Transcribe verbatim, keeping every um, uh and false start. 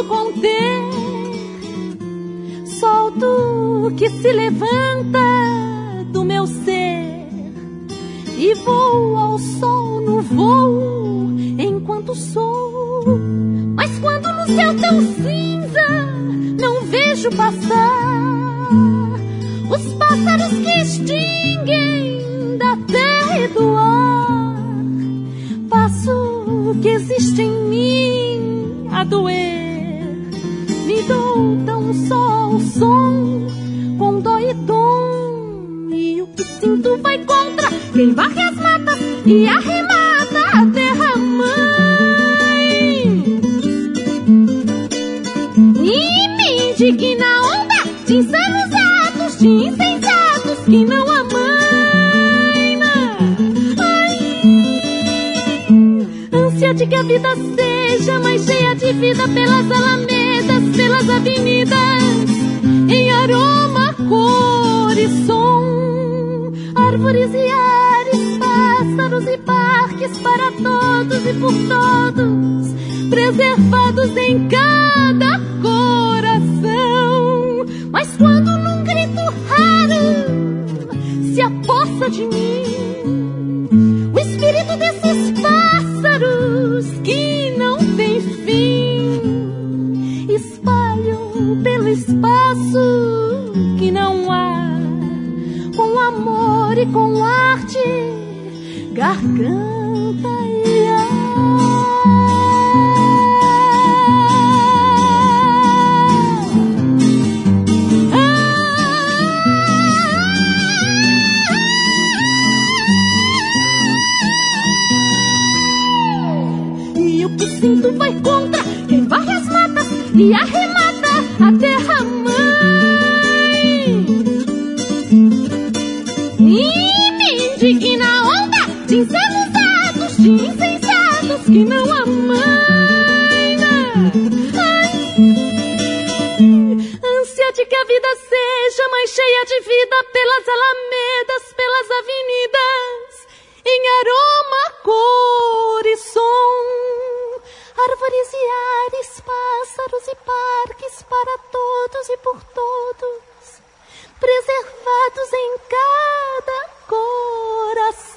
posso conter. Solto que se levanta do meu ser e vou ao sol no voo enquanto sou. Mas quando no céu tão cinza não vejo passar os pássaros que extinguem da terra e do ar, passo que existe em mim a doer. Me dou tão só o som com dó e dom, e o que sinto vai contra quem varre as matas e arremata a terra-mãe. E me indigna a onda de insanos atos, de insensatos que não amaina. Ai, ânsia de que a vida seja mais cheia de vida pelas alamedas, pelas avenidas, em aroma, cor e som, árvores e ares, pássaros e parques para todos e por todos, preservados em cada coração. Mas quando num grito raro se apossa de mim o espírito desses pássaros que não tem fim, espalham pelo espaço que não há, com amor e com arte, garganta e ar. E o que sinto vai contra quem varre as matas e arremata a terra-mãe. E me indigna a onda de insanos atos, de insensatos que não amaina. Ai, ânsia de que a vida seja mais cheia de vida pelas alamedas, pelas avenidas, em aroma, cor e som, árvores e ares, pássaros e parques para todos e por todos, preservados em cada coração.